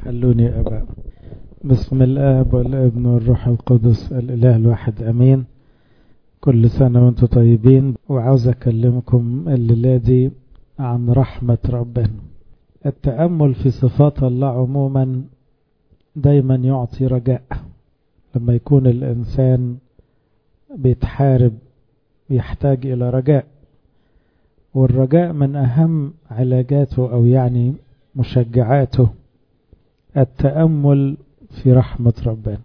خلوني أبقى بسم الآب والابن والروح القدس الإله الواحد أمين. كل سنة وانتم طيبين، وعاوز أكلمكم الليلة دي عن رحمة ربنا. التأمل في صفات الله عموما دايما يعطي رجاء. لما يكون الإنسان بيتحارب يحتاج إلى رجاء، والرجاء من أهم علاجاته أو يعني مشجعاته التأمل في رحمة ربنا.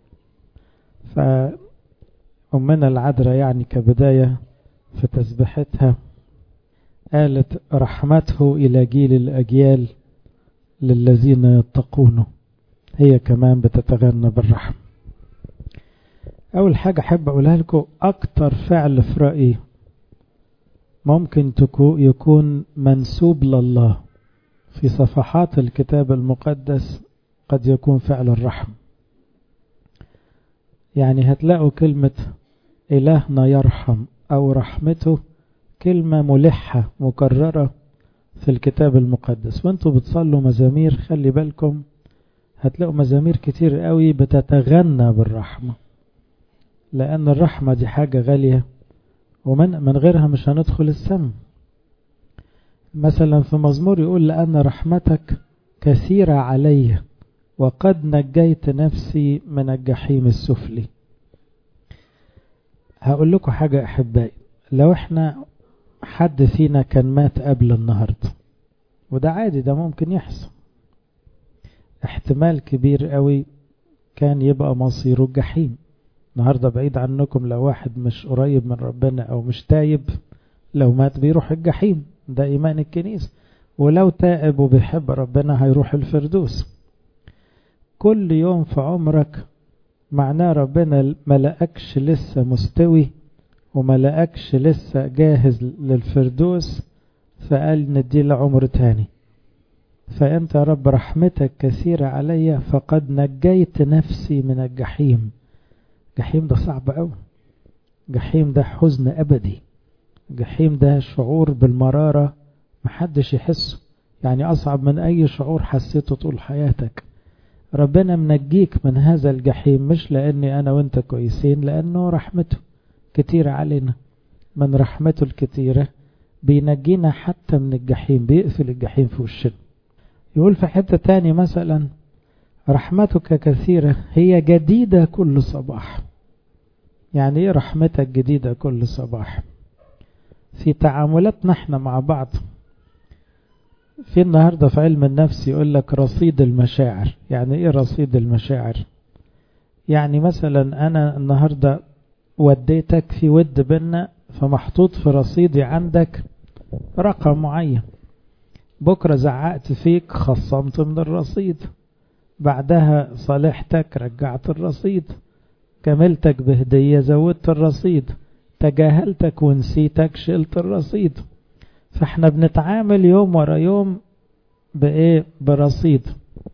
فأمنا العذراء يعني كبداية في تسبيحتها قالت رحمته إلى جيل الأجيال للذين يتقونه. هي كمان بتتغنى بالرحمة. أول حاجة أحب أقولها لكم، أكتر فعل في رأيي ممكن يكون منسوب لله في صفحات الكتاب المقدس قد يكون فعل الرحمة. يعني هتلاقوا كلمة إلهنا يرحم أو رحمته كلمة ملحة مكررة في الكتاب المقدس. وانتوا بتصلوا مزامير خلي بالكم هتلاقوا مزامير كتير قوي بتتغنى بالرحمة، لأن الرحمة دي حاجة غالية ومن غيرها مش هندخل السماء. مثلا في مزمور يقول لأن رحمتك كثيرة علي وقد نجيت نفسي من الجحيم السفلي. هقول لكم حاجة أحبائي، لو احنا حد فينا كان مات قبل النهاردة، وده عادي، ده ممكن يحصل، احتمال كبير قوي كان يبقى مصيره الجحيم. النهاردة بعيد عنكم لو واحد مش قريب من ربنا أو مش تايب، لو مات بيروح الجحيم، ده إيمان الكنيسة. ولو تائب وبيحب ربنا هيروح الفردوس. كل يوم في عمرك معناه ربنا ملأكش لسه مستوي وملأكش لسه جاهز للفردوس، فقال ندي له عمر تاني. فأنت يا رب رحمتك كثيرة علي فقد نجيت نفسي من الجحيم. جحيم ده صعب قوي، جحيم ده حزن أبدي، جحيم ده شعور بالمرارة محدش يحسه، يعني أصعب من أي شعور حسيته طول حياتك. ربنا منجيك من هذا الجحيم مش لأني أنا وانت كويسين، لأنه رحمته كتيرة علينا. من رحمته الكتيرة بينجينا حتى من الجحيم، بيقفل الجحيم في وشنا. يقول في حتة تاني مثلا رحمتك كثيرة هي جديدة كل صباح. يعني ايه رحمتك جديدة كل صباح؟ في تعاملاتنا احنا مع بعض، في النهاردة في علم النفس يقول لك رصيد المشاعر. يعني ايه رصيد المشاعر؟ يعني مثلا انا النهاردة وديتك في ود بينا، فمحطوط في رصيدي عندك رقم معين. بكرة زعقت فيك خصمت من الرصيد، بعدها صالحتك رجعت الرصيد، كملتك بهدية زودت الرصيد، تجاهلتك ونسيتك شلت الرصيد. فاحنا بنتعامل يوم ورا يوم بايه؟ برصيد.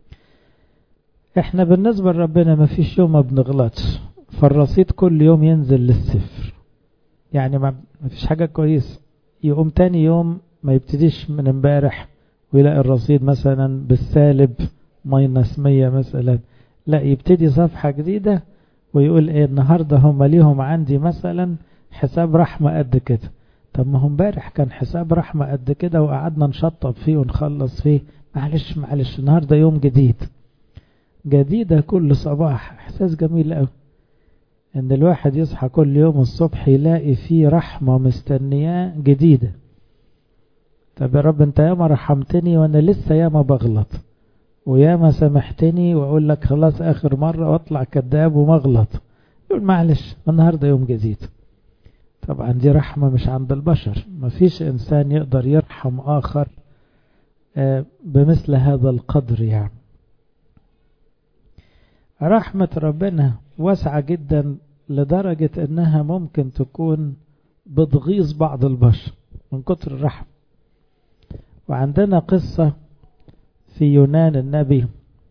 احنا بالنسبة لربنا ما فيش يوم ما بنغلطش، فالرصيد كل يوم ينزل للصفر. يعني ما فيش حاجة كويس يقوم تاني يوم ما يبتديش من امبارح ويلاقي الرصيد مثلا بالسالب -100 مثلا، لا يبتدي صفحة جديدة ويقول ايه النهاردة هم ليهم عندي مثلا حساب رحمة قد كده. طب ما هو امبارح كان حساب رحمة قد كده وقعدنا نشطب فيه ونخلص فيه. معلش النهاردة يوم جديد، جديدة كل صباح. احساس جميل قوي ان الواحد يصحى كل يوم الصبح يلاقي فيه رحمة مستنياه جديدة. طب يا رب انت ياما رحمتني وانا لسه ياما بغلط، وياما سامحتني واقول لك خلاص اخر مرة واطلع كذاب ومغلط. يقول معلش النهاردة يوم جديد. طبعا دي رحمة مش عند البشر، مفيش انسان يقدر يرحم اخر بمثل هذا القدر. يعني رحمة ربنا واسعة جدا لدرجة انها ممكن تكون بتغيظ بعض البشر من كتر الرحمة. وعندنا قصة في يونان النبي،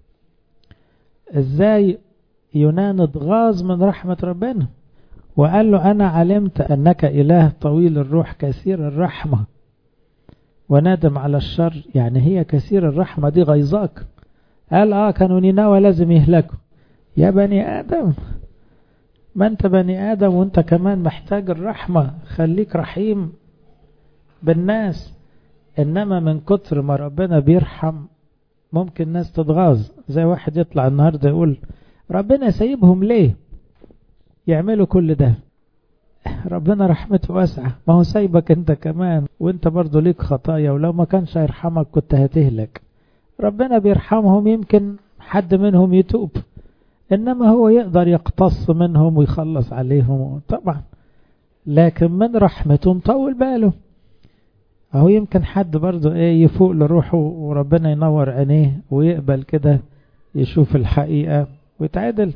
ازاي يونان اتغاظ من رحمة ربنا وقال له أنا علمت أنك إله طويل الروح كثير الرحمة وندم على الشر. يعني هي كثير الرحمة دي غيظاك، قال كانوا نينوى لازم يهلكوا. يا بني آدم، ما انت بني آدم وانت كمان محتاج الرحمة، خليك رحيم بالناس. انما من كتر ما ربنا بيرحم ممكن ناس تتغاظ، زي واحد يطلع النهاردة يقول ربنا سايبهم ليه يعملوا كل ده؟ ربنا رحمته واسعة، ما هو سايبك انت كمان وانت برضو ليك خطايا، ولو ما كانش هيرحمك كنت هتهلك. ربنا بيرحمهم، يمكن حد منهم يتوب، انما هو يقدر يقتص منهم ويخلص عليهم طبعا، لكن من رحمته مطول باله. اهو يمكن حد برضو يفوق لروحه وربنا ينور عينيه ويقبل كده يشوف الحقيقة ويتعدل.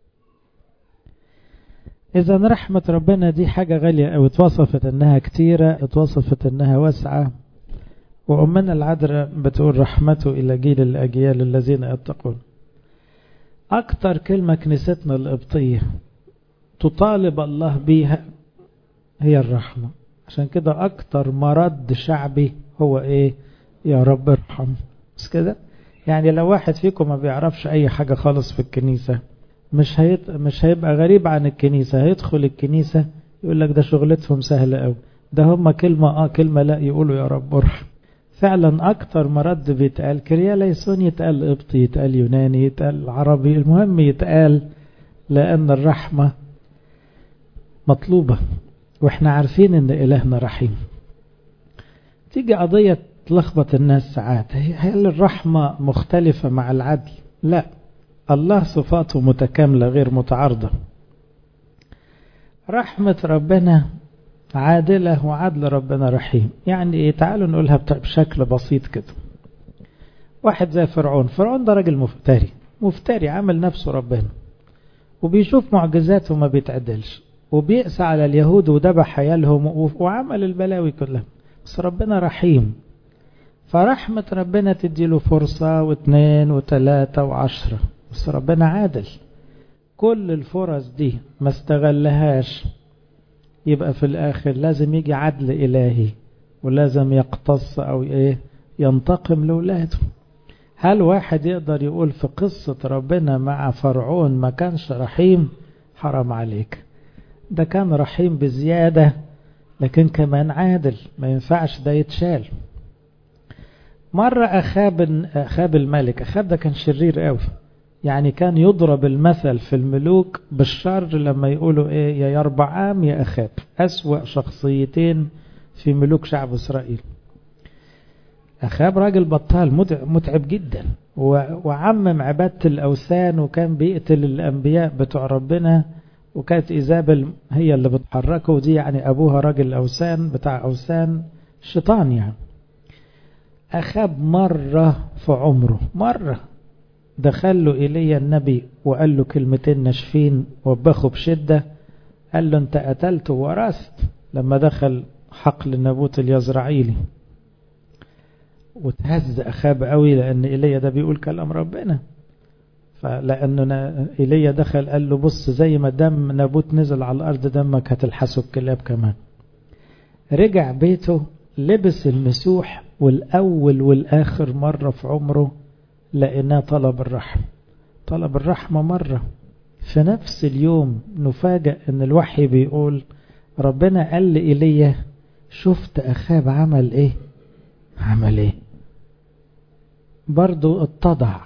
إذا رحمة ربنا دي حاجة غالية أو اتوصفت أنها كتيرة، اتوصفت أنها واسعة. وأمنا العذراء بتقول رحمته إلى جيل الأجيال الذين يتقون. أكتر كلمة كنيستنا القبطية تطالب الله بيها هي الرحمة. عشان كده أكتر مرد شعبي هو يا رب ارحم. بس كده يعني لو واحد فيكم ما بيعرفش أي حاجة خالص في الكنيسة مش هيبقى غريب عن الكنيسة، هيدخل الكنيسة يقول لك ده شغلتهم سهلة قوي، ده هم كلمة كلمة لا يقولوا يا رب ارحم. فعلا أكتر مرد بيتقال كريا ليسون، يتقال قبطي، يتقال يوناني، يتقال عربي، المهم يتقال، لأن الرحمة مطلوبة واحنا عارفين ان إلهنا رحيم. تيجي قضية تلخبط الناس ساعات، هل الرحمة مختلفة مع العدل؟ لا، الله صفاته متكاملة غير متعارضة. رحمة ربنا عادلة وعدل ربنا رحيم. يعني تعالوا نقولها بشكل بسيط كده. واحد زي فرعون ده راجل مفتري عامل نفسه ربنا، وبيشوف معجزات وما بيتعدلش، وبيقسى على اليهود وذبح عيالهم وعمل البلاوي كلها، بس ربنا رحيم. فرحمة ربنا تديله فرصة واثنين وثلاثة وعشرة، بس ربنا عادل. كل الفرص دي ما استغلهاش، يبقى في الآخر لازم يجي عدل إلهي، ولازم يقتص أو ينتقم لولاده. هل واحد يقدر يقول في قصة ربنا مع فرعون ما كانش رحيم؟ حرام عليك، ده كان رحيم بزيادة، لكن كمان عادل، ما ينفعش ده يتشال. مرة أخاب الملك، أخاب ده كان شرير قوي، يعني كان يضرب المثل في الملوك بالشر لما يقولوا يا يربعام يا أخاب، أسوأ شخصيتين في ملوك شعب إسرائيل. أخاب راجل بطال متعب جدا، وعمم عبادة الأوثان، وكان بيقتل الأنبياء بتوع ربنا، وكانت إيزابل هي اللي بتحركه، ودي يعني أبوها راجل أوثان بتاع أوثان الشيطان يعني. أخاب مرة في عمره دخل له إيليا النبي وقال له كلمتين ناشفين وبخه بشدة، قال له أنت قتلت وورثت، لما دخل حقل نابوت اليزرعيلي. وتهز أخاب قوي لأن إيليا ده بيقول كلام ربنا، فلأنه إيليا دخل قال له بص، زي ما دم نابوت نزل على الأرض دمك هتلحسه الكلاب كمان. رجع بيته لبس المسوح، والأول والآخر مرة في عمره لقيناه طلب الرحمة مرة. في نفس اليوم نفاجأ ان الوحي بيقول ربنا قال لإيليا شفت أخاب عمل ايه برضو اتضع.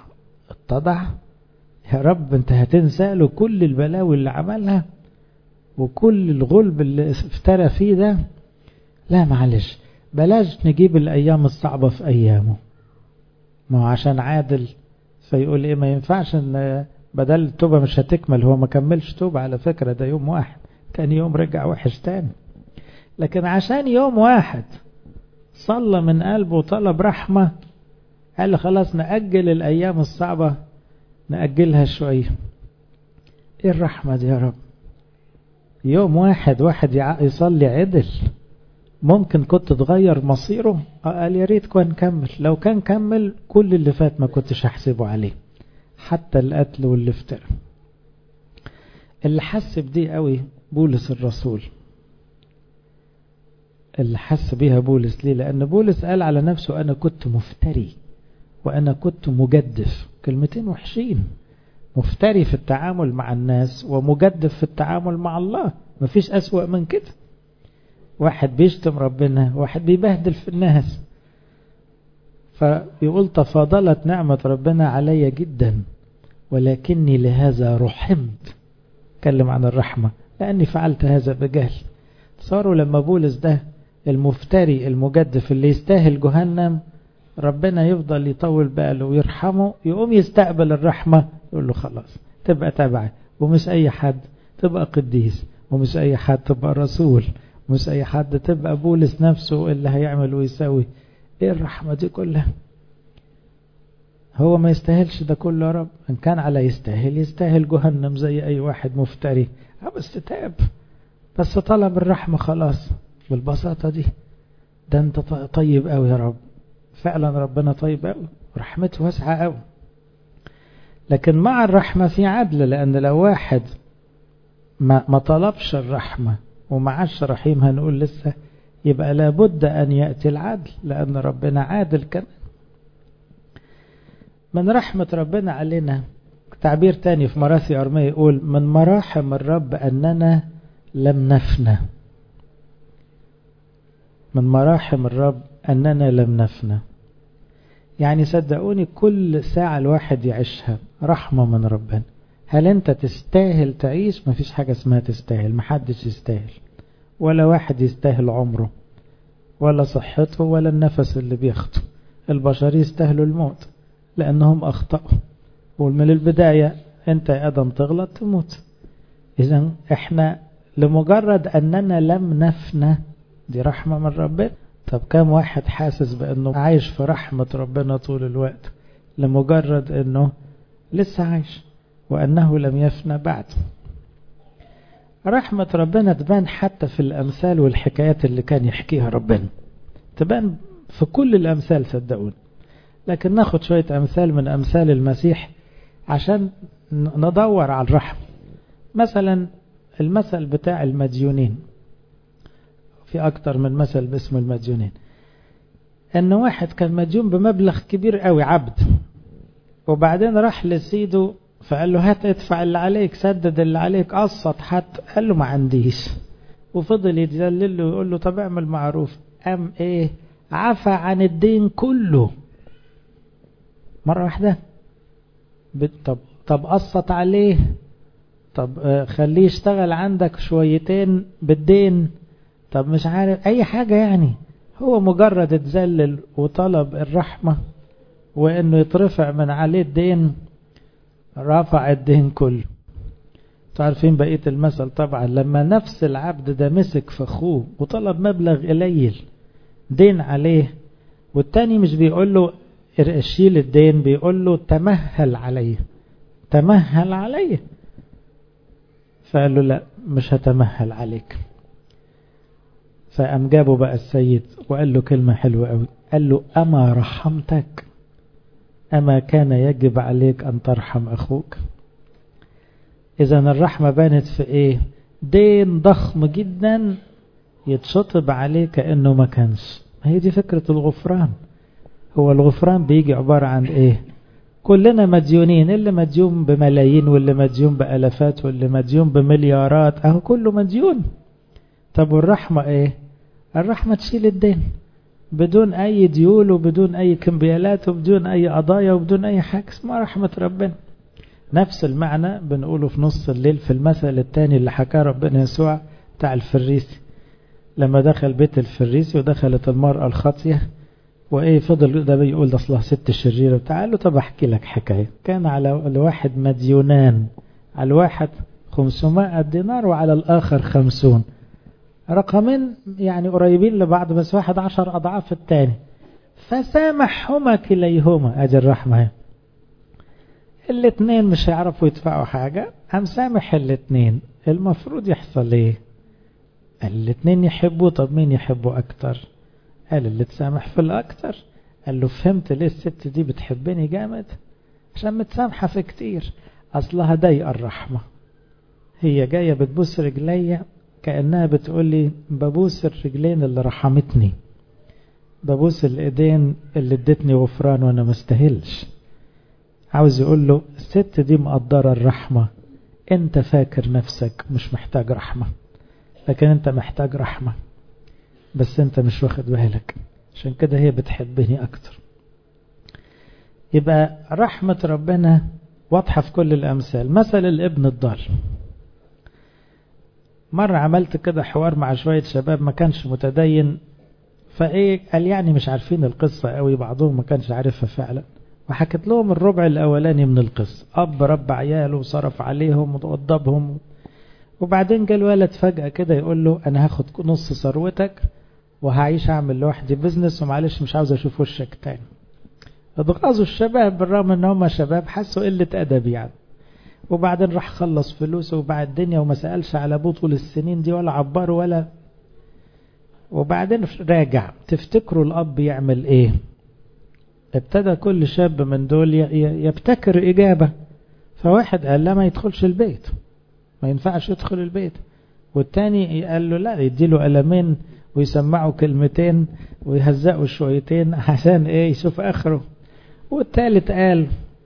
يا رب انت هتنسى له كل البلاوي اللي عملها وكل الغلب اللي افترى فيه ده؟ لا معلش، بلاش نجيب الأيام الصعبة في أيامه، ما هو عشان عادل. فيقول ما ينفعش ان بدل التوبة مش هتكمل، هو ما كملش توبة على فكرة، ده يوم واحد، تاني يوم رجع وحش تاني. لكن عشان يوم واحد صلى من قلبه وطلب رحمة، قال خلاص نأجل الأيام الصعبة، نأجلها شوية. ايه الرحمة دي يا رب؟ يوم واحد يصلي عدل، ممكن كنت تغير مصيره. قال يا ريت كان كمل، لو كان كمل كل اللي فات ما كنتش هحسبه عليه، حتى القتل والافتراء. اللي حس بدي قوي بولس الرسول، اللي حس بيها بولس. ليه؟ لأن بولس قال على نفسه أنا كنت مفتري وأنا كنت مجدف. كلمتين وحشين. مفتري في التعامل مع الناس ومجدف في التعامل مع الله، مفيش أسوأ من كده. واحد بيشتم ربنا، واحد بيبهدل في الناس. فيقول تفاضلت نعمة ربنا علي جدا ولكني لهذا رحمت. اتكلم عن الرحمة، لأني فعلت هذا بجهل. صاروا لما بولس ده المفتري المجدف اللي يستاهل جهنم، ربنا يفضل يطول باله ويرحمه، يقوم يستقبل الرحمة، يقول له خلاص تبقى تبعي، ومش أي حد تبقى قديس، ومش أي حد تبقى رسول، ومش أي حد تبقى بولس نفسه اللي هيعمل ويسوي. ايه الرحمة دي كلها؟ هو ما يستاهلش ده كله يا رب. ان كان على يستاهل جهنم زي اي واحد مفتري، بس تاب، بس طلب الرحمة خلاص بالبساطة دي. ده انت طيب قوي يا رب، فعلا ربنا طيب قوي، رحمته واسعة قوي. لكن مع الرحمة في عدل، لان لو واحد ما طلبش الرحمة ومعاش رحيم، هنقول لسه، يبقى لابد أن يأتي العدل، لأن ربنا عادل كمان. من رحمة ربنا علينا، تعبير تاني في مراسي أرمية يقول من مراحم الرب أننا لم نفنى. من مراحم الرب أننا لم نفنى، يعني صدقوني كل ساعة الواحد يعيشها رحمة من ربنا. هل أنت تستاهل تعيش؟ مفيش حاجة اسمها تستاهل، محدش يستاهل، ولا واحد يستاهل عمره ولا صحته ولا النفس اللي بياخده. البشر يستاهلوا الموت لأنهم أخطأوا، ومن البداية أنت يا آدم تغلط تموت. إذن إحنا لمجرد أننا لم نفنى، دي رحمة من ربنا. طب كم واحد حاسس بأنه عايش في رحمة ربنا طول الوقت لمجرد أنه لسه عايش وأنه لم يفنى بعد؟ رحمة ربنا تبان حتى في الأمثال والحكايات اللي كان يحكيها ربنا، تبان في كل الأمثال صدقون. لكن ناخد شوية أمثال من أمثال المسيح عشان ندور على الرحمة. مثلا المثل بتاع المديونين، في أكتر من مثل باسم المديونين. أن واحد كان مديون بمبلغ كبير قوي، عبد، وبعدين راح لسيده فقال له هات ادفع اللي عليك، سدد اللي عليك، قسط حتى. قال له ما عنديش، وفضل يتذلل له ويقول له طب اعمل معروف. قام ايه؟ عفى عن الدين كله مرة واحدة. طب قسط عليه، طب خليه يشتغل عندك شويتين بالدين، طب مش عارف اي حاجة. يعني هو مجرد اتذلل وطلب الرحمة وانه يترفع من عليه الدين، رفع الدين كله. تعرفين بقية المثل طبعا، لما نفس العبد ده مسك في اخوه وطلب مبلغ قليل دين عليه، والتاني مش بيقول له شيل الدين، بيقول له تمهل عليه، تمهل عليه. فقال له لا مش هتمهل عليك. فقام جابه بقى السيد وقال له كلمة حلوة قوي، قال له أما رحمتك، أما كان يجب عليك أن ترحم أخوك. إذن الرحمة بانت في إيه؟ دين ضخم جدا يتشطب عليه كأنه ما كانش. هي دي فكرة الغفران. هو الغفران بيجي عبارة عن إيه؟ كلنا مديونين، اللي مديون بملايين واللي مديون بألفات واللي مديون بمليارات، أهو كله مديون. طب والرحمة إيه؟ الرحمة تشيل الدين بدون أي ديول وبدون أي كمبيالات وبدون أي قضايا وبدون أي حاجة، اسمها رحمة ربنا. نفس المعنى بنقوله في نص الليل في المثل الثاني اللي حكاه ربنا يسوع بتاع الفريسي، لما دخل بيت الفريسي ودخلت المرأة الخاطية، وإيه فضل ده بيقول ده أصلها ست شريرة. تعالوا طب أحكي لك حكاية. كان على الواحد مديونان، على الواحد 500 دينار وعلى الآخر 50، رقمين يعني قريبين لبعض، بس واحد 10 أضعاف التاني. فسامحهما كليهما، أجل الرحمة. الاثنين مش هيعرفوا يدفعوا حاجة، هم سامح الاثنين. المفروض يحصل ايه؟ الاثنين يحبوا. طب مين يحبوا أكتر؟ قال اللي تسامح في الأكتر. قال له فهمت ليه الست دي بتحبني جامد؟ عشان متسامحة في كتير. أصلها ضيقة الرحمة، هي جاية بتبوس رجليا كأنها بتقول لي ببوس الرجلين اللي رحمتني، ببوس الإيدين اللي ادتني غفران وأنا مستهلش. عاوز يقول له الست دي مقدرة الرحمة، انت فاكر نفسك مش محتاج رحمة، لكن انت محتاج رحمة، بس انت مش واخد بالك، عشان كده هي بتحبني اكتر. يبقى رحمة ربنا واضحة في كل الامثال. مثل الابن الضال، مرة عملت كده حوار مع شوية شباب ما كانش متدين، فايه قال يعني مش عارفين القصة قوي، بعضهم ما كانش عارفها فعلا، وحكت لهم الربع الاولاني من القصة. اب رب عياله وصرف عليهم ووضبهم، وبعدين جاء الولد فجأة كده يقول له انا هاخد نص ثروتك وهعيش اعمل لوحدي بزنس، ومعلش مش عاوز اشوف وشك تاني. اتغاظوا الشباب بالرغم ان هم شباب، حسوا قلة ادب يعني. وبعدين راح خلص فلوسه وبعد الدنيا وما سألش على ابوه طول السنين دي ولا عبره ولا. وبعدين راجع. تفتكروا الاب يعمل ايه؟ ابتدى كل شاب من دول يبتكر اجابة. فواحد قال لا ما يدخلش البيت، ما ينفعش يدخل البيت. والتاني قال له لا، يديله قلمين ويسمعوا كلمتين ويهزقوا شويتين عشان ايه يشوف اخره. والتالت قال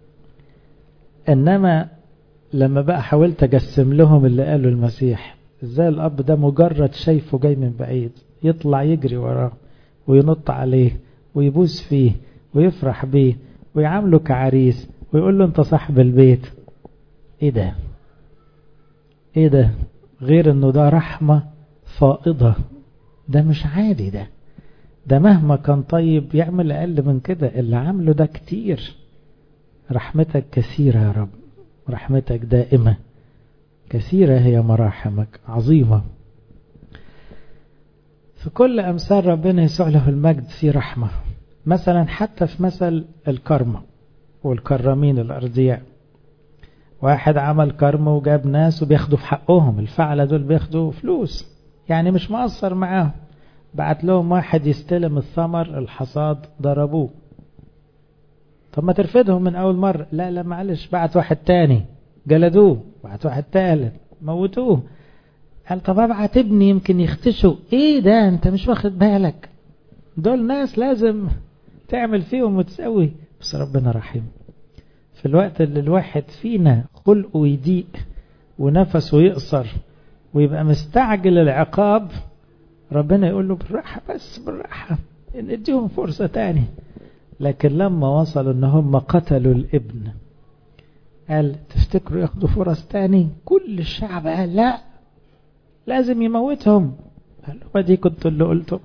انما لما بقى حاولت اجسم لهم اللي قاله المسيح، ازاي الاب ده مجرد شايفه جاي من بعيد يطلع يجري وراه وينط عليه ويبوس فيه ويفرح بيه ويعامله كعريس ويقول له انت صاحب البيت. ايه ده؟ ايه ده؟ غير انه ده رحمة فائضة، ده مش عادي. ده مهما كان طيب يعمل اقل من كده، اللي عامله ده كتير. رحمتك كثيرة يا رب، رحمتك دائمة، كثيرة هي مراحمك، عظيمة. في كل أمثال ربنا يسوع له المجد في رحمة. مثلا حتى في مثل الكرمة والكرمين الأرضياء، واحد عمل كرم وجاب ناس وبياخدوا في حقهم، الفعلة دول بياخدوا فلوس يعني مش مقصر معاهم. بعت لهم واحد يستلم الثمر الحصاد، ضربوه. طب ما ترفدهم من أول مرة؟ لا معلش، بعت واحد تاني جلدوه، بعت واحد تالت موتوه. قال طب ابعت ابني يمكن يختشوا. ايه ده؟ انت مش واخد بالك، دول ناس لازم تعمل فيهم وتسوي. بس ربنا رحيم. في الوقت اللي الواحد فينا خلقه يضيق ونفسه يقصر ويبقى مستعجل العقاب، ربنا يقول له بالراحة، بس بالراحة، نديهم فرصة تاني. لكن لما وصلوا ان هم قتلوا الابن، قال تفتكروا ياخدوا فرص تاني؟ كل الشعب قال لا، لازم يموتهم. قال ودي كنت اللي قلته.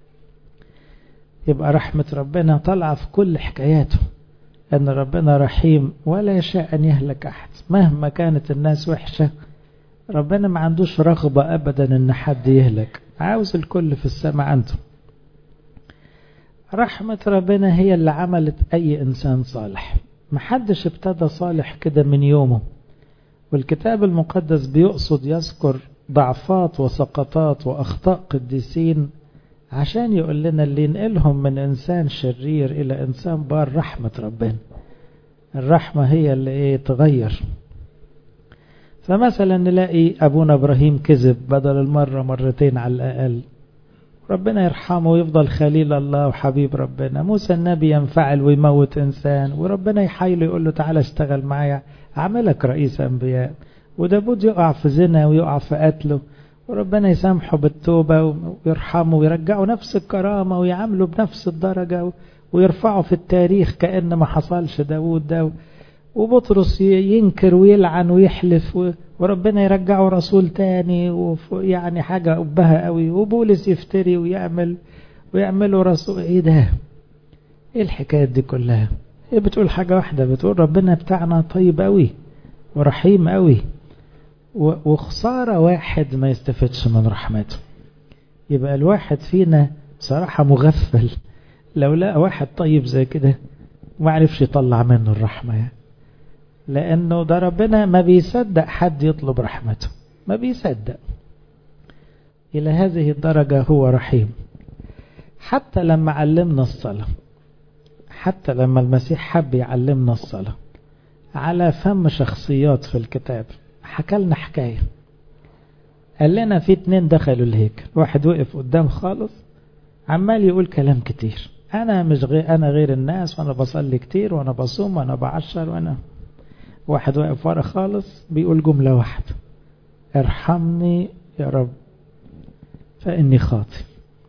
يبقى رحمة ربنا طالعة في كل حكاياته، أن ربنا رحيم ولا يشاء أن يهلك أحد مهما كانت الناس وحشة. ربنا ما عندوش رغبة أبدا أن حد يهلك، عاوز الكل في السماء عنده. رحمة ربنا هي اللي عملت أي إنسان صالح. محدش ابتدى صالح كده من يومه، والكتاب المقدس بيقصد يذكر ضعفات وسقطات وأخطاء قديسين عشان يقول لنا اللي ينقلهم من إنسان شرير إلى إنسان بار رحمة ربنا. الرحمة هي اللي تغير. فمثلا نلاقي أبونا إبراهيم كذب بدل المرة مرتين على الأقل، ربنا يرحمه ويفضل خليل الله وحبيب ربنا. موسى النبي ينفعل ويموت إنسان وربنا يحايله يقول له تعالى اشتغل معايا أعملك رئيس أنبياء. وداود يقع في زنا ويقع في قتله وربنا يسامحه بالتوبة ويرحمه ويرجعه نفس الكرامة ويعامله بنفس الدرجة ويرفعه في التاريخ كأن ما حصلش داود ده. وبطرس ينكر ويلعن ويحلف وربنا يرجعه رسول تاني، يعني حاجة أبها قوي. وبولس يفتري ويعمله رسول. ايه ده؟ ايه الحكايات دي كلها؟ هي بتقول حاجة واحدة، بتقول ربنا بتاعنا طيب قوي ورحيم قوي، وخسارة واحد ما يستفدش من رحمته. يبقى الواحد فينا بصراحة مغفل لو لقى واحد طيب زي كده وما عرفش يطلع منه الرحمة يعني. لأنه ده ربنا ما بيصدق حد يطلب رحمته، ما بيصدق. إلى هذه الدرجة هو رحيم. حتى لما علمنا الصلاة، حتى لما المسيح حب يعلمنا الصلاة على فم شخصيات في الكتاب، حكى لنا حكاية. قال لنا في 2 دخلوا الهيكل، واحد وقف قدام خالص عمال يقول كلام كتير أنا مش غير أنا غير الناس، وأنا بصلي كتير وأنا بصوم وأنا بعشر، وأنا واحد واقف ورا خالص بيقول جملة واحدة: ارحمني يا رب فإني خاطئ.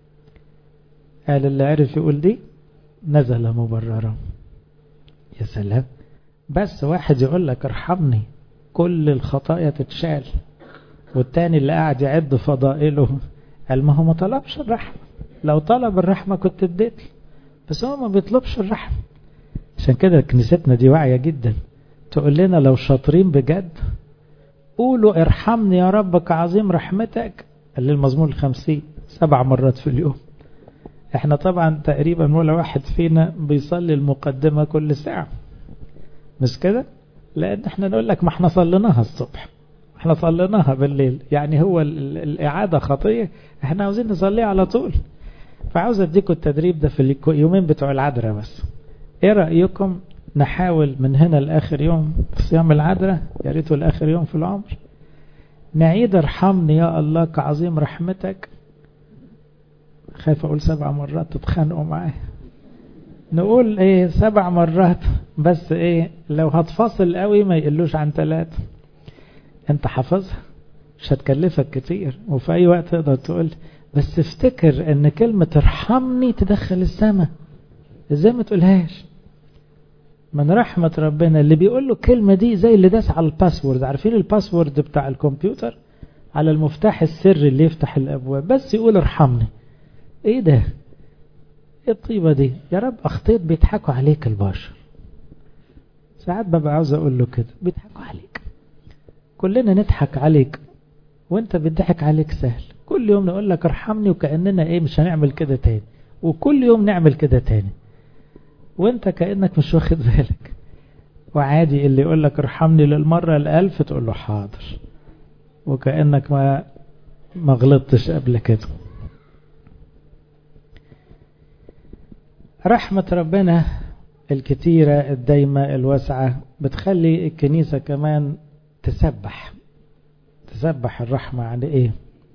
قال اللي عرف يقول دي نزل مبررا. يا سلام، بس واحد يقول لك ارحمني كل الخطايا تتشال، والتاني اللي قاعد يعد فضائله قال ما هو ما طلبش الرحمة. لو طلب الرحمة كنت اديت، بس هو ما بيطلبش الرحمة. عشان كده كنيستنا دي واعية جدا، تقول لنا لو شاطرين بجد قولوا ارحمني يا رب كعظيم رحمتك. قال المزمور 50 7 مرات في اليوم. احنا طبعا تقريبا ولا واحد فينا بيصلي المقدمة كل ساعة، مش كده؟ لان احنا نقول لك ما احنا صليناها الصبح، احنا صليناها بالليل، يعني هو الإعادة خطية، احنا عاوزين نصليها على طول. فعاوز اديكم التدريب ده في اليومين بتوع العذراء بس. ايه رأيكم نحاول من هنا لآخر يوم في صيام العذراء، يا ريته لآخر يوم في العمر، نعيد ارحمني يا الله كعظيم رحمتك. خايف اقول 7 مرات تتخانقوا معايا. نقول ايه 7 مرات، بس ايه لو هتفاصل قوي ما يقلوش عن 3. انت حافظها مش هتكلفك كتير، وفي اي وقت تقدر تقول. بس افتكر ان كلمة ارحمني تدخل السماء، ازاي ما تقولهاش؟ من رحمة ربنا اللي بيقول له الكلمة دي زي اللي داس على الباسورد. عارفين الباسورد بتاع الكمبيوتر على المفتاح السري اللي يفتح الابواب، بس يقول ارحمني. ايه ده؟ ايه الطيبة دي؟ يا رب اخطيت، بيضحكوا عليك البشر. ساعات ببقى عاوز اقول له كده، بيضحكوا عليك، كلنا نضحك عليك وانت بيضحك عليك سهل. كل يوم نقول لك ارحمني وكأننا ايه مش هنعمل كده تاني، وكل يوم نعمل كده تاني وانت كأنك مش واخد بالك. وعادي اللي يقول لك ارحمني للمرة ال1000 تقول له حاضر، وكأنك ما غلطتش قبل كده. رحمة ربنا الكتيرة الدايمة الواسعة بتخلي الكنيسة كمان تسبح الرحمة. عن ايه؟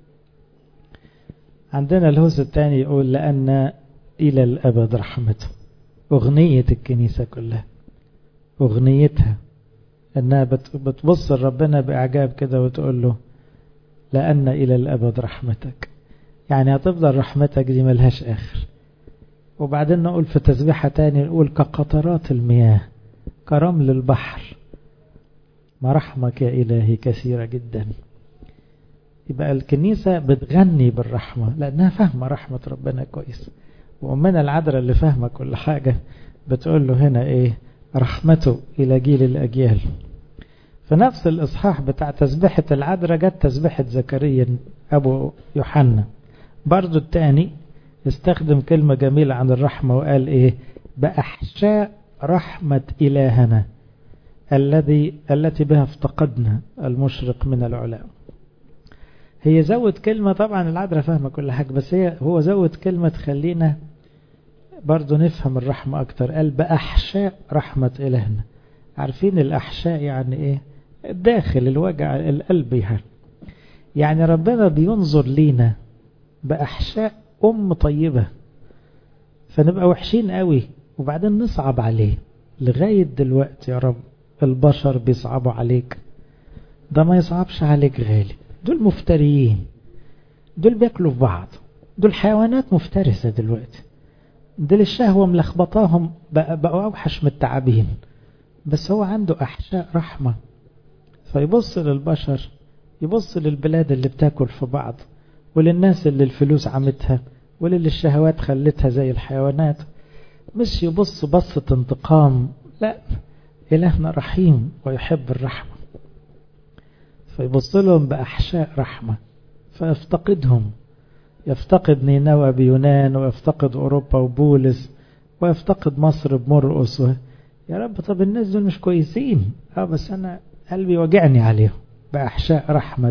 عندنا الهوس الثاني يقول لأن إلى الأبد رحمته. أغنية الكنيسة كلها، أغنيتها أنها بتبص لربنا بإعجاب كده وتقول له لأن إلى الأبد رحمتك. يعني هتفضل رحمتك دي ملهاش آخر. وبعدين نقول في تسبيحة تاني، نقول كقطرات المياه كرمل البحر مراحمك يا إلهي كثيرة جدا. يبقى الكنيسة بتغني بالرحمة لأنها فاهمة رحمة ربنا كويس. وأمنا العذراء اللي فاهمة كل حاجة بتقول له هنا إيه؟ رحمته إلى جيل الأجيال. في نفس الإصحاح بتاع تسبيحة العذراء جت تسبيحة زكريا أبو يوحنا، برضو التاني استخدم كلمة جميلة عن الرحمة وقال إيه؟ بأحشاء رحمة إلهنا التي بها افتقدنا المشرق من العلاء. هي زود كلمة، طبعا العذراء فاهمة كل حاجة، بس هو زود كلمة تخلينا برضو نفهم الرحمة أكتر. قال بأحشاء رحمة إلهنا. عارفين الأحشاء يعني إيه؟ الداخل، الوجع، القلب. يعني ربنا بينظر لينا بأحشاء طيبة، فنبقى وحشين قوي وبعدين نصعب عليه. لغاية دلوقتي يا رب البشر بيصعبوا عليك، ده ما يصعبش عليك غالي. دول مفتريين، دول بياكلوا في بعض، دول حيوانات مفترسة دلوقتي، دول الشهوة ملخبطاهم بقوا أوحش من التعابين. بس هو عنده أحشاء رحمة، فيبص للبشر، يبص للبلاد اللي بتاكل في بعض، وللناس اللي الفلوس عمتها، وللي الشهوات خلتها زي الحيوانات. مش يبص بصة انتقام، لا، إلهنا رحيم ويحب الرحمة، فيبص لهم بأحشاء رحمة. فيفتقدهم، يفتقد نينوى بيونان، ويفتقد أوروبا وبولس، ويفتقد مصر بمرقس. يا رب طب الناس دول مش كويسين، بس أنا قلبي وجعني عليهم. بأحشاء رحمة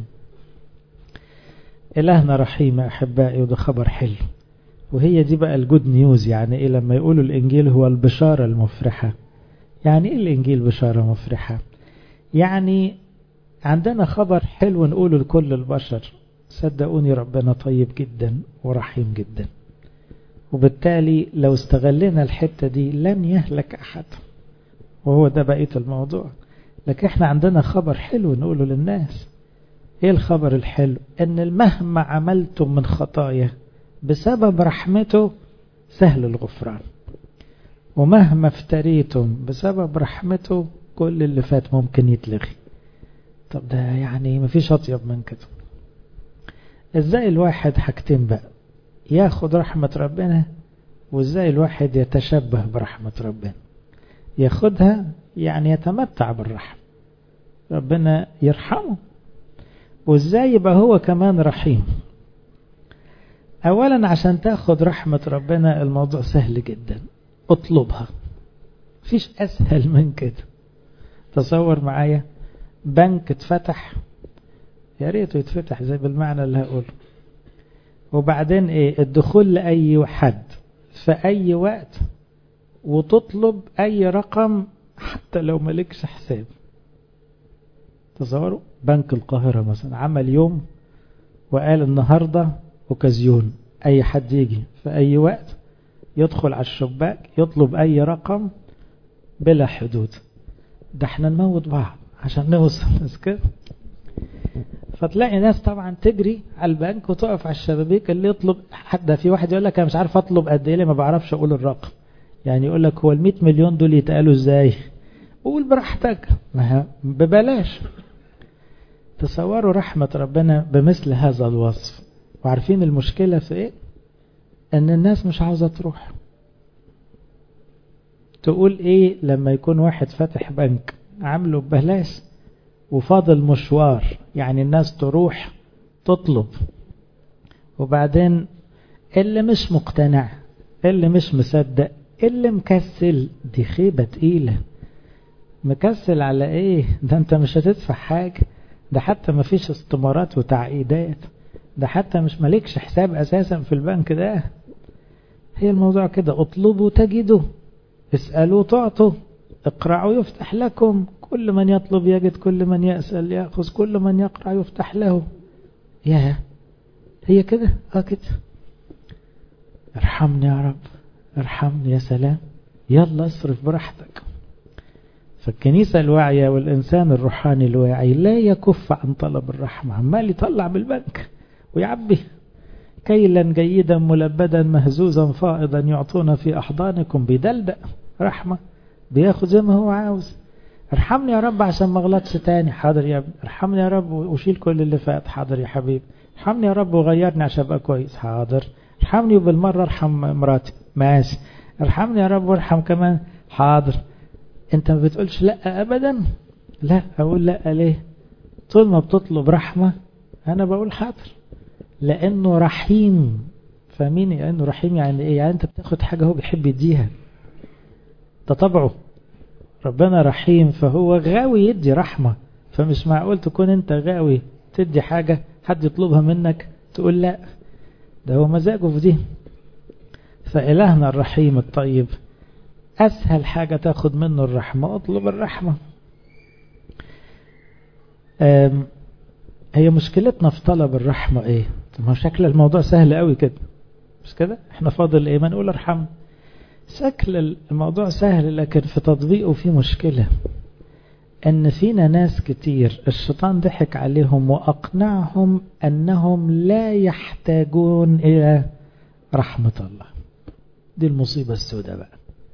إلهنا رحيم أحبائي. وده خبر حلو، وهي دي بقى الجود نيوز. يعني إيه لما يقولوا الإنجيل هو البشارة المفرحة؟ يعني إيه الإنجيل بشارة مفرحة؟ يعني عندنا خبر حلو نقوله لكل البشر: صدقوني ربنا طيب جدا ورحيم جدا، وبالتالي لو استغلنا الحتة دي لن يهلك أحد، وهو ده بقية الموضوع. لكن احنا عندنا خبر حلو نقوله للناس. ايه الخبر الحلو؟ ان مهما عملتم من خطايا بسبب رحمته سهل الغفران، ومهما افتريتم بسبب رحمته كل اللي فات ممكن يتلغي. طب ده يعني مفيش أطيب من كده. ازاي الواحد حاجتين بقى، ياخد رحمة ربنا، وازاي الواحد يتشبه برحمة ربنا. ياخدها يعني يتمتع بالرحمة، ربنا يرحمه. وازاي يبقى هو كمان رحيم. اولا عشان تاخد رحمة ربنا الموضوع سهل جدا، اطلبها، فيش اسهل من كده. تصور معايا بنك اتفتح، يا ريته يتفتح زي بالمعنى اللي هقوله، وبعدين ايه الدخول لأي حد في أي وقت وتطلب أي رقم حتى لو ملكش حساب. تصوروا بنك القاهرة مثلا عمل يوم وقال النهاردة اوكازيون، أي حد يجي في أي وقت يدخل على الشباك يطلب أي رقم بلا حدود. ده احنا نموت بعض عشان نوصل كده. فتلاقي ناس طبعا تجري على البنك وتقف على الشبابيك اللي يطلب. حتى في واحد يقول لك انا مش عارف اطلب قد ايه، ما بعرفش اقول الرقم. يعني يقول لك هو ال100 مليون دول يتقالوا ازاي؟ قول براحتك، ما ببلاش. تصوروا رحمة ربنا بمثل هذا الوصف. وعارفين المشكلة في ايه؟ ان الناس مش عاوزة تروح. تقول ايه لما يكون واحد فاتح بنك عامله ببلاش وفاضل مشوار، يعني الناس تروح تطلب، وبعدين اللي مش مقتنع، اللي مش مصدق، اللي مكسل، دي خيبة تقيلة. مكسل على ايه؟ ده انت مش هتدفع حاجة، ده حتى ما فيش استمارات وتعقيدات، ده حتى مش مالكش حساب اساسا في البنك ده. هي الموضوع كده، اطلبوا تجدوا، اسألوا تعطوا، اقرأوا يفتح لكم، كل من يطلب يجد، كل من يسأل يأخذ، كل من يقرأ يفتح له. يا هي كده كده. ارحمني يا رب، ارحمني، يا سلام، يلا اصرف براحتك. فالكنيسة الواعية والإنسان الروحاني الواعي لا يكف عن طلب الرحمة، عمال يطلع بالبنك ويعبي كيلا جيدا ملبدا مهزوزا فائضا يعطونا في أحضانكم. بيدلدق رحمة، بياخد زي ما هو عاوز. ارحمني يا رب عشان ما اغلطش تاني، حاضر يا ابني. ارحمني يا رب وشيل كل اللي فات، حاضر يا حبيبي. ارحمني يا رب وغيرني عشان ابقى كويس، حاضر. ارحمني وبالمرة ارحم مراتي، ماشي. ارحمني يا رب وارحم كمان، حاضر. انت ما بتقولش لا ابدا؟ لا، اقول لا ليه؟ طول ما بتطلب رحمة انا بقول حاضر، لانه رحيم. فاهمين لانه رحيم يعني ايه؟ يعني انت بتاخد حاجة هو بيحب يديها، ده طبعه. ربنا رحيم فهو غاوي يدي رحمة، فمش معقول تكون انت غاوي تدي حاجة حد يطلبها منك تقول لا، ده هو مزاجه في دي. فإلهنا الرحيم الطيب أسهل حاجة تاخد منه الرحمة، اطلب الرحمة. هي مشكلتنا في طلب الرحمة ايه؟ ما شكل الموضوع سهل قوي كده، مش كده؟ احنا فاضل ايه؟ ما نقول ارحم. شكل الموضوع سهل، لكن في تطبيقه في مشكلة. ان فينا ناس كتير الشيطان ضحك عليهم واقنعهم انهم لا يحتاجون الى رحمة الله. دي المصيبة السوداء بقى.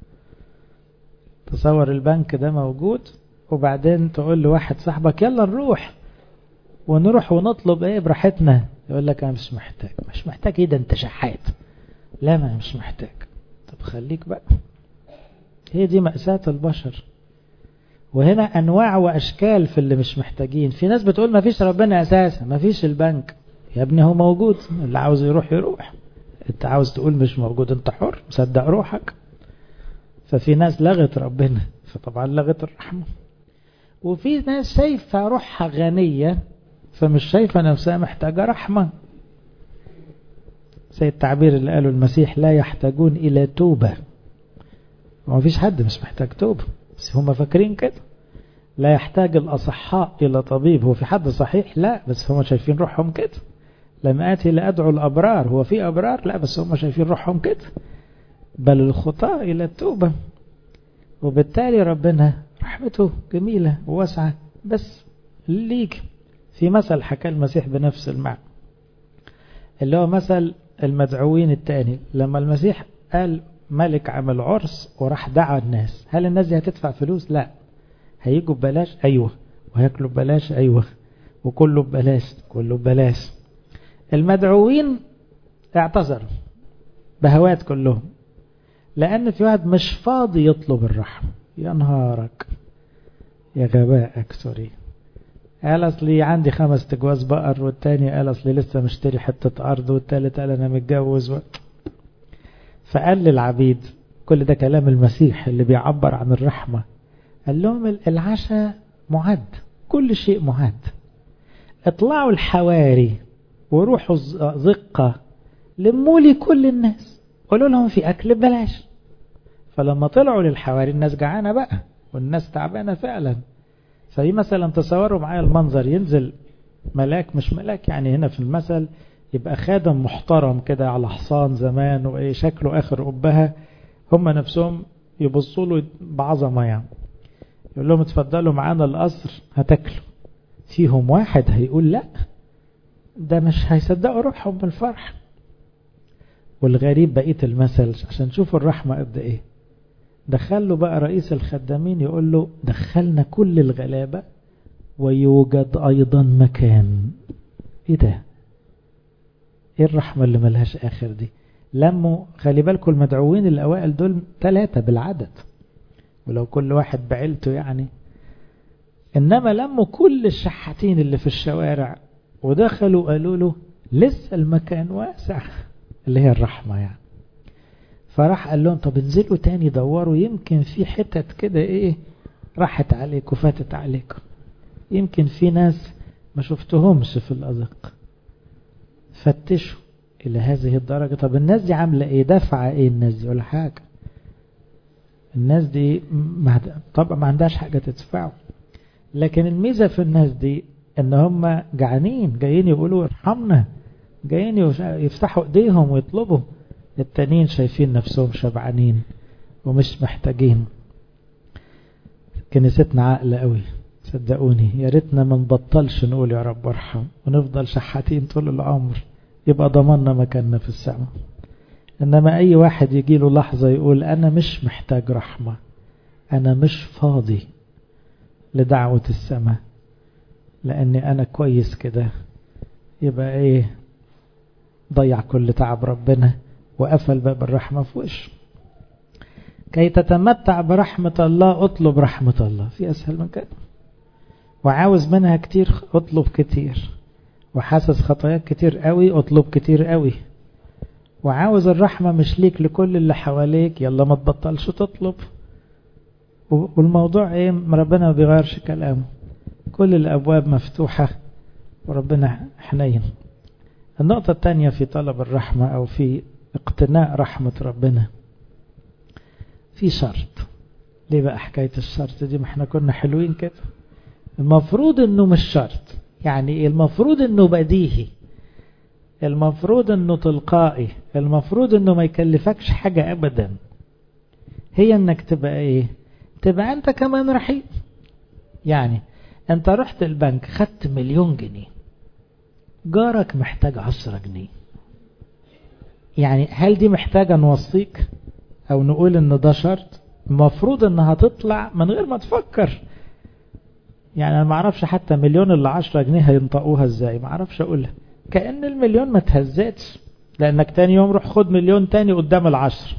تصور البنك ده موجود، وبعدين تقول لواحد صاحبك يلا نروح ونطلب ايه براحتنا، يقول لك انا مش محتاج. مش محتاج ايه؟ ده انت شحات. لا، ما مش محتاج. طب خليك بقى. هي دي مأساة البشر. وهنا أنواع وأشكال في اللي مش محتاجين. في ناس بتقول ما فيش ربنا أساسا، ما فيش البنك. يا ابني هو موجود، اللي عاوز يروح يروح. انت عاوز تقول مش موجود، انت حر، مصدق روحك. ففي ناس لغت ربنا، فطبعا لغت الرحمة. وفي ناس شايفة روحها غنية فمش شايفة نفسها محتاجة رحمة. زي التعبير اللي قاله المسيح، لا يحتاجون إلى توبة. ما فيش حد مش محتاج توبة، بس هم فاكرين كده. لا يحتاج الأصحاء إلى طبيب. هو في حد صحيح؟ لا، بس هم شايفين روحهم كده. لم آتي لأدعو الأبرار، هو في أبرار؟ لا، بس هم شايفين روحهم كده، بل الخطاة إلى التوبة. وبالتالي ربنا رحمته جميلة وواسعة، بس ليك. في مثل حكى المسيح بنفس المعنى، اللي هو مثل المدعوين التاني. لما المسيح قال ملك عمل عرس وراح دعا الناس، هل الناس دي هتدفع فلوس؟ لا. هيجوا ببلاش؟ ايوه. وهياكلوا ببلاش؟ ايوه. وكله ببلاش؟ كله ببلاش. المدعوين اعتذروا بهوات كلهم، لان في واحد مش فاضي يطلب الرحمة. يا نهارك يا غبائك، سوري. قال اصلي عندي 5 تجواز بقر، والتاني قال اصلي لسه مشتري حتة ارض، والتالت قال انا متجوز فقال للعبيد، كل ده كلام المسيح اللي بيعبر عن الرحمة، قال لهم العشاء معد، كل شيء معد، اطلعوا الحواري وروحوا زقة، لموا لي كل الناس، قولوا لهم في اكل ببلاش. فلما طلعوا للحواري الناس جعانة بقى، والناس تعبانة فعلا. فدي مثلا تصوروا معايا المنظر، ينزل ملاك، مش ملاك يعني هنا في المثل، يبقى خادم محترم كده على حصان زمان وايه شكله اخر قبها، هم نفسهم يبصوا له بعظمه يعني، يقول لهم اتفضلوا معانا القصر هتاكلوا. فيهم واحد هيقول لا، ده مش هيصدقوا روحهم بالفرح. والغريب بقيه المثل عشان تشوفوا الرحمه قد ايه، دخله بقى رئيس الخدامين يقول له دخلنا كل الغلابه ويوجد ايضا مكان. ايه ده؟ ايه الرحمة اللي ملهاش اخر دي؟ لموا، خلي بالكم المدعوين الاوائل دول 3 بالعدد، ولو كل واحد بعيلته يعني. انما لموا كل الشحاتين اللي في الشوارع ودخلوا قالوا له لسه المكان واسع، اللي هي الرحمة يعني. فراح قال لهم طب انزلوا تاني دوروا، يمكن في حتت كده ايه راحت عليكم فاتت عليكم، يمكن في ناس ما شفتهمش في الأزق. فتشوا إلى هذه الدرجة. طب الناس دي عاملة إيه؟ دفع إيه الناس دي ولا حاجة؟ الناس دي طبعا ما عندهاش حاجة تدفعه، لكن الميزة في الناس دي إن هم جعانين، جايين يقولوا ارحمنا، جايين يفتحوا إيديهم ويطلبوا. التانيين شايفين نفسهم شبعانين ومش محتاجين. كنيستنا عقل قوي صدقوني، يا ريتنا ما نبطلش نقول يا رب ارحم ونفضل شحاتين طول العمر، يبقى ضمننا مكاننا في السماء. انما اي واحد يجي له لحظة يقول انا مش محتاج رحمة، انا مش فاضي لدعوة السماء لاني انا كويس كده، يبقى ايه؟ ضيع كل تعب ربنا وقفل باب الرحمة في وشه. كي تتمتع برحمة الله اطلب رحمة الله، في اسهل من كده؟ وعاوز منها كتير اطلب كتير، وحاسس خطاياك كتير قوي اطلب كتير قوي، وعاوز الرحمة مش ليك لكل اللي حواليك، يلا ما تبطلش تطلب. والموضوع ايه؟ ربنا ما بيغيرش كلامه، كل الابواب مفتوحة وربنا حنين. النقطة الثانية في طلب الرحمة او في اقتناء رحمة ربنا، في شرط. ليه بقى حكاية الشرط دي؟ ما احنا كنا حلوين كده. المفروض انه مش شرط، يعني ايه؟ المفروض انه بديهي، المفروض انه تلقائي، المفروض انه ما يكلفكش حاجة ابدا. هي انك تبقى ايه؟ تبقى انت كمان رحيم. يعني انت رحت البنك خدت 1,000,000 جنيه، جارك محتاج 10 جنيه، يعني هل دي محتاجة نوصيك او نقول ان ده شرط؟ المفروض انها تطلع من غير ما تفكر. يعني انا ما اعرفش حتى 1,000,000 اللي 10 جنيه هينطقوها ازاي، ما اعرفش اقولها، كأن 1,000,000 ما تهزتش، لانك تاني يوم روح خد 1,000,000 تاني قدام 10،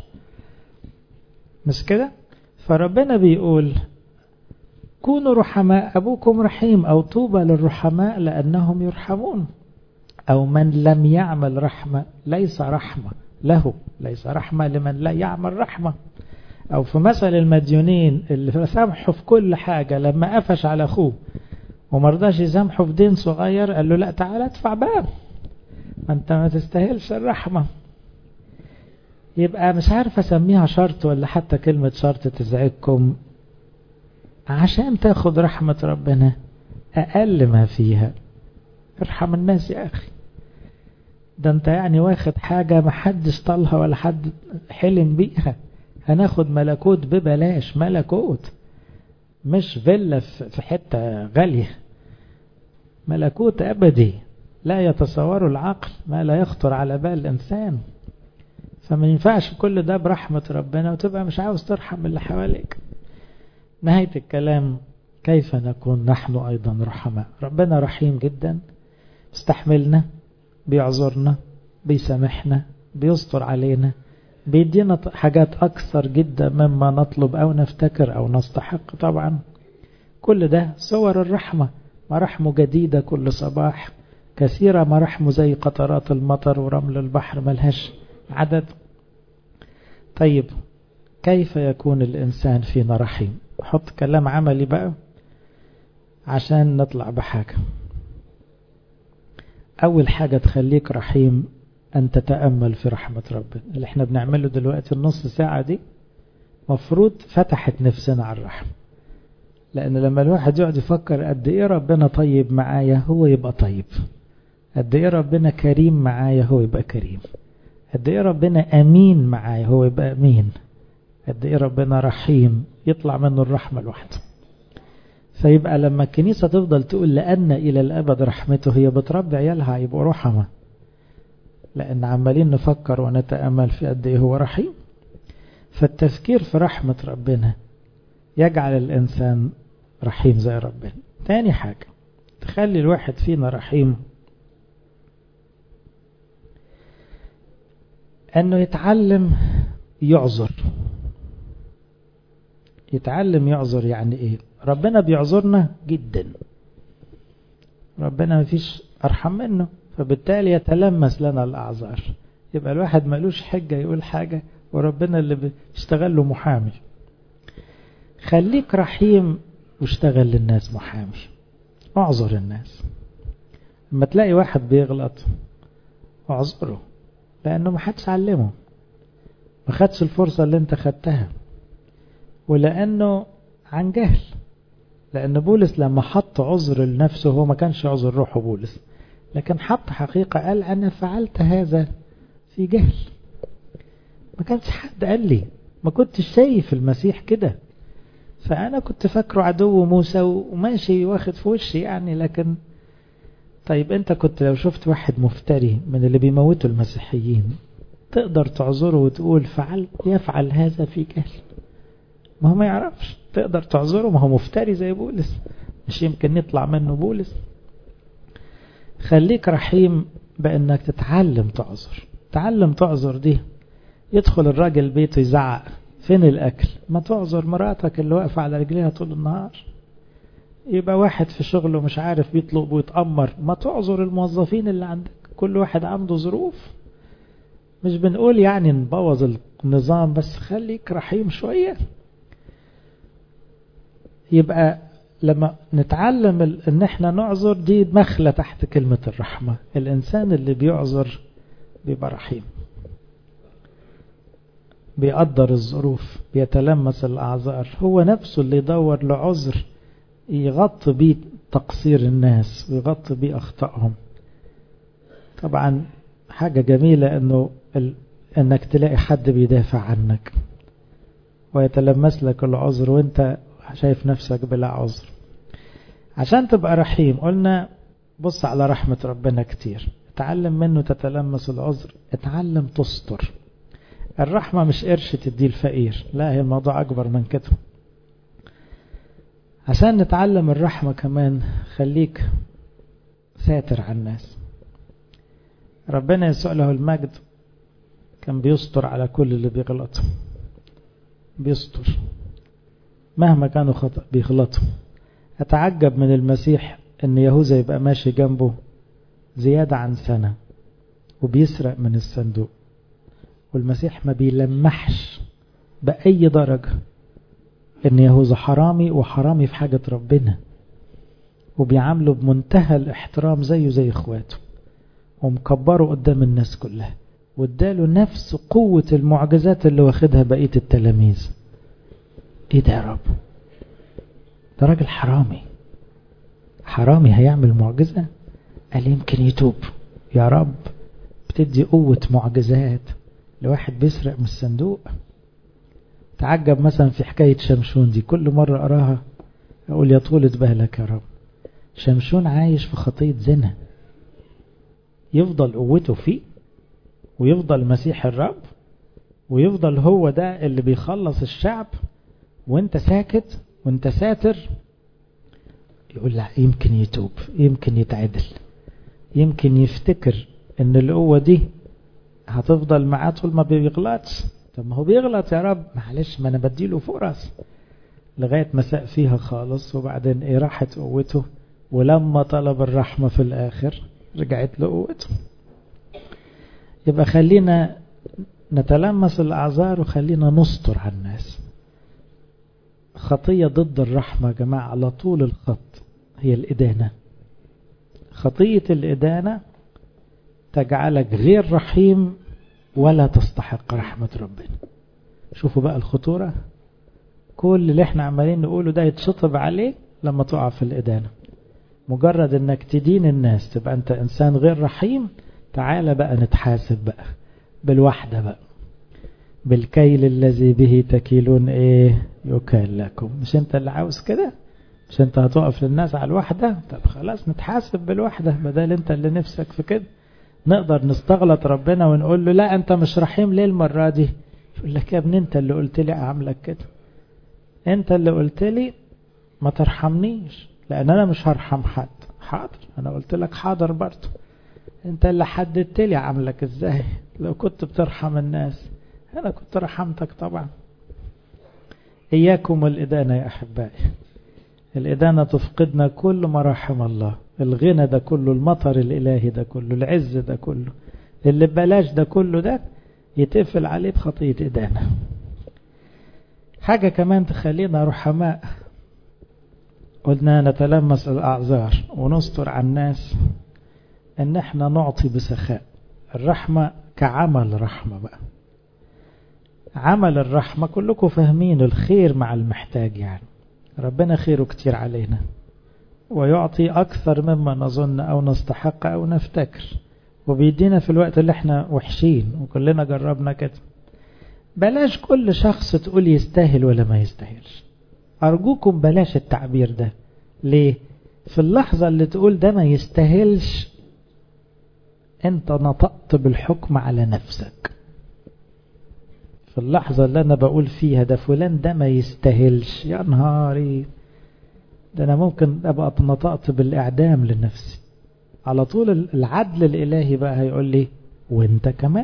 مش كده؟ فربنا بيقول كونوا رحماء ابوكم رحيم، او طوبى للرحماء لانهم يرحمون. او من لم يعمل رحمة ليس رحمة له، ليس رحمة لمن لا يعمل رحمة. او في مثل المديونين اللي سامحوا في كل حاجة، لما قفش على اخوه ومرضاش يسامحه في دين صغير قال له لا تعالى ادفع بقى، انت ما تستاهلش الرحمة. يبقى مش عارف اسميها شرط ولا حتى كلمة شرط تزعجكم، عشان تاخد رحمة ربنا اقل ما فيها ارحم الناس يا اخي. ده انت يعني واخد حاجة محدش طالها ولا حد حلم بيها. هناخد ملكوت ببلاش، ملكوت مش فيلا في حتة غالية، ملكوت أبدي لا يتصور العقل، ما لا يخطر على بال الإنسان. فما ينفعش كل ده برحمة ربنا وتبقى مش عاوز ترحم اللي حواليك. نهاية الكلام، كيف نكون نحن أيضا رحماء؟ ربنا رحيم جدا، استحملنا، بيعذرنا، بيسامحنا، بيستر علينا، بيدينا حاجات أكثر جدا مما نطلب أو نفتكر أو نستحق. طبعا كل ده صور الرحمة. مراحمه جديدة كل صباح، كثيرة مراحمه زي قطرات المطر ورمل البحر ملهاش عدد. طيب كيف يكون الإنسان فينا رحيم؟ حط كلام عملي بقى عشان نطلع بحاجة. أول حاجة تخليك رحيم أن تتأمل في رحمة ربنا. اللي احنا بنعمله دلوقتي النص ساعة دي مفروض فتحت نفسنا على الرحمة. لأن لما الواحد يقعد يفكر قد إيه ربنا طيب معايا، هو يبقى طيب. قد إيه ربنا كريم معايا، هو يبقى كريم. قد إيه ربنا أمين معايا، هو يبقى أمين. قد إيه ربنا رحيم، يطلع منه الرحمة لوحده. فيبقى لما الكنيسة تفضل تقول لأن إلى الأبد رحمته، هي بتربي عيالها يبقوا رحمة، لأن عمالين نفكر ونتأمل في قد إيه هو رحيم. فالتفكير في رحمة ربنا يجعل الإنسان رحيم زي ربنا. تاني حاجة تخلي الواحد فينا رحيم، أنه يتعلم يعذر. يتعلم يعذر يعني إيه؟ ربنا بيعذرنا جدا، ربنا مفيش أرحم منه، فبالتالي يتلمس لنا الأعذار. يبقى الواحد ملوش حجة يقول حاجة وربنا اللي بيشتغل له محامي. خليك رحيم واشتغل للناس محامي، اعذر الناس. لما تلاقي واحد بيغلط اعذره، لأنه ما حدش علمه، ما خدش الفرصة اللي انت خدتها، ولأنه عن جهل. لأن بولس لما حط عذر لنفسه، هو ما كانش عذر روحه بولس، لكن حط حقيقة، قال أنا فعلت هذا في جهل. ما كانش حد قال لي، ما كنتش شايف المسيح كده، فأنا كنت فاكره عدو موسى وماشي واخد في وشي يعني. لكن طيب أنت كنت لو شفت واحد مفتري من اللي بيموتوا المسيحيين، تقدر تعذره وتقول يفعل هذا في جهل؟ ما هو ما يعرفش، تقدر تعذره، ما هو مفتري زي بولس، مش يمكن يطلع منه بولس. خليك رحيم بأنك تتعلم تعذر. تعلم تعذر دي، يدخل الراجل بيته يزعق، فين الأكل؟ ما تعذر مراتك اللي واقفة على رجليها طول النهار. يبقى واحد في شغله مش عارف يطلب ويتأمر، ما تعذر الموظفين اللي عندك. كل واحد عنده ظروف، مش بنقول يعني نبوظ النظام، بس خليك رحيم شوية. يبقى لما نتعلم ان احنا نعذر، دي مخلة تحت كلمة الرحمة. الانسان اللي بيعذر بيبقى رحيم، بيقدر الظروف، بيتلمس الأعذار، هو نفسه اللي يدور لعذر يغطي بيه تقصير الناس ويغطي بيه أخطائهم. طبعا حاجة جميلة انك تلاقي حد بيدافع عنك ويتلمس لك العذر وانت شايف نفسك بلا عذر. عشان تبقى رحيم قلنا بص على رحمة ربنا كتير، اتعلم منه تتلمس العذر، اتعلم تستر. الرحمة مش قرش تدي الفقير، لا، هي الموضوع أكبر من كده. عشان نتعلم الرحمة كمان خليك ساتر على الناس. ربنا يسوع له المجد كان بيستر على كل اللي بيغلطوا، بيستر مهما كانوا خطأ بيغلطوا. أتعجب من المسيح أن يهوذا يبقى ماشي جنبه زيادة عن سنة وبيسرق من الصندوق، والمسيح ما بيلمحش بأي درجة ان يهوذا حرامي وحرامي في حاجة ربنا، وبيعامله بمنتهى الاحترام زيه زي اخواته، ومكبره قدام الناس كلها، واداله نفس قوة المعجزات اللي واخدها بقية التلاميذ. ايه ده يا رب؟ ده راجل حرامي، حرامي هيعمل معجزة؟ قال يمكن يتوب. يا رب تدي قوة معجزات لواحد بيسرق من الصندوق. تعجب مثلا في حكاية شمشون دي، كل مرة أراها أقول يا طولة بالك يا رب. شمشون عايش في خطية زنا، يفضل قوته فيه ويفضل مسيح الرب ويفضل هو ده اللي بيخلص الشعب، وانت ساكت وانت ساتر. يقول لا، يمكن يتوب، يمكن يتعدل، يمكن يفتكر ان القوة دي هتفضل معاه طول ما بيغلطش. طب ما هو بيغلط يا رب، معلش ما انا بديله فرص. لغاية ما ساق فيها خالص، وبعدين ايه راحت قوته، ولما طلب الرحمة في الاخر رجعت له قوته. يبقى خلينا نتلمس الاعذار وخلينا نستر على الناس. خطية ضد الرحمة يا جماعة على طول الخط هي الإدانة. خطية الإدانة تجعلك غير رحيم ولا تستحق رحمة ربنا. شوفوا بقى الخطورة، كل اللي احنا عمالين نقوله ده يتشطب عليه لما تقع في الإدانة. مجرد انك تدين الناس تبقى انت انسان غير رحيم. تعال بقى نتحاسب بقى بالوحدة بقى، بالكيل الذي به تكيلون ايه يكال لكم. مش انت اللي عاوز كده؟ مش انت هتقف للناس على الوحدة؟ طب خلاص نتحاسب بالوحدة بدل انت اللي نفسك في كده. نقدر نستغلط ربنا ونقول له لا انت مش رحيم ليه المرة دي؟ يقول لك يا ابني انت اللي قلت لي اعملك كده، انت اللي قلت لي ما ترحمنيش لان انا مش هرحم حد. حاضر، انا قلت لك حاضر برضه. انت اللي حددت لي اعملك ازاي. لو كنت بترحم الناس انا كنت رحمتك طبعا. اياكم الادانة يا احبائي. الادانة تفقدنا كل مراحم الله. الغنى ده كله، المطر الالهي ده كله، العز ده كله، اللي ببلاش ده كله، ده يتقفل عليه بخطية ادانة. حاجة كمان تخلينا رحماء، قلنا نتلمس الاعذار ونستر على الناس، ان احنا نعطي بسخاء. الرحمة كعمل رحمة بقى. عمل الرحمة كلكم فاهمين، الخير مع المحتاج. يعني ربنا خيره كتير علينا ويعطي أكثر مما نظن أو نستحق أو نفتكر، وبيدينا في الوقت اللي احنا وحشين، وكلنا جربنا كده. بلاش كل شخص تقول يستاهل ولا ما يستاهلش. أرجوكم بلاش التعبير ده. ليه؟ في اللحظة اللي تقول ده ما يستاهلش انت نطقت بالحكم على نفسك. في اللحظة اللي انا بقول فيها ده فلان ده ما يستاهلش، يا نهاري، ده انا ممكن ابقى نطقت بالاعدام لنفسي. على طول العدل الالهي بقى هيقول لي وانت كمان،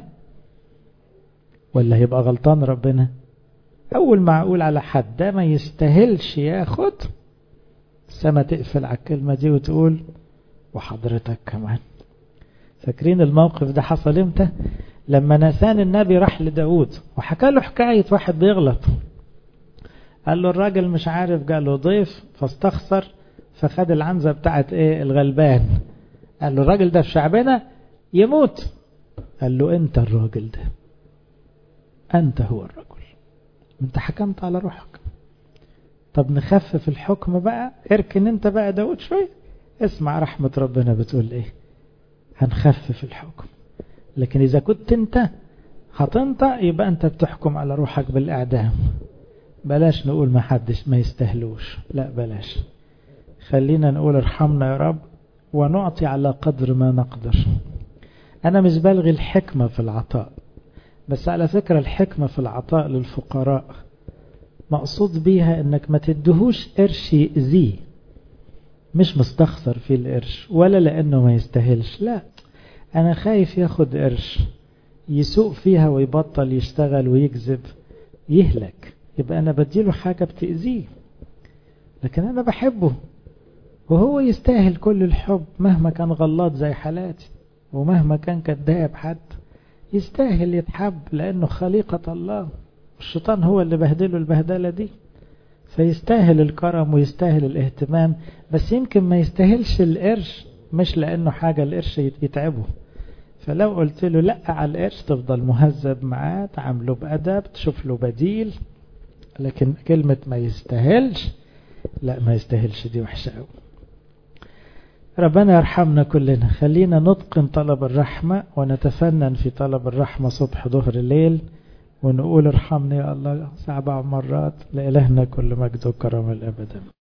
ولا هيبقى غلطان ربنا؟ اول ما اقول على حد ده ما يستاهلش ياخد، السما تقفل على الكلمة دي وتقول وحضرتك كمان. فاكرين الموقف ده حصل امتى؟ لما ناسان النبي راح لداود وحكى له حكاية واحد بيغلط. قال له الراجل مش عارف، قال له ضيف فاستخسر فخد العنزة بتاعت ايه الغلبان. قال له الراجل ده في شعبنا يموت. قال له انت الراجل ده، انت هو الرجل، انت حكمت على روحك. طب نخفف الحكم بقى، اركن انت بقى داود شوية. اسمع رحمة ربنا بتقول ايه، هنخفف الحكم. لكن إذا كنت أنت هتنطق يبقى أنت بتحكم على روحك بالإعدام. بلاش نقول ما حدش ما يستهلوش، لا بلاش. خلينا نقول ارحمنا يا رب ونعطي على قدر ما نقدر. أنا مش بلغي الحكمة في العطاء، بس على فكرة الحكمة في العطاء للفقراء مقصود بيها أنك ما تدهوش قرش يأذيه، مش مستخسر فيه القرش ولا لأنه ما يستاهلش، لا، أنا خايف ياخد قرش يسوق فيها ويبطل يشتغل ويكذب يهلك، يبقى أنا بديله حاجة بتأذيه. لكن أنا بحبه وهو يستاهل كل الحب، مهما كان غلط زي حالاتي ومهما كان كذاب حد يستاهل يتحب، لأنه خليقة الله. الشيطان هو اللي بهدله البهدلة دي، فيستاهل الكرم ويستاهل الاهتمام. بس يمكن ما يستاهلش القرش، مش لأنه حاجة القرش يتعبه. فلو قلت له لا على القرش تفضل مهذب معاه، تعامله بأدب، تشوف له بديل. لكن كلمة ما يستاهلش، لا ما يستاهلش دي وحشة قوي. ربنا يرحمنا كلنا. خلينا نتقن طلب الرحمة ونتفنن في طلب الرحمة صبح ظهر الليل، ونقول ارحمني يا الله 7 مرات. لإلهنا كل مجد وكرم الأبد.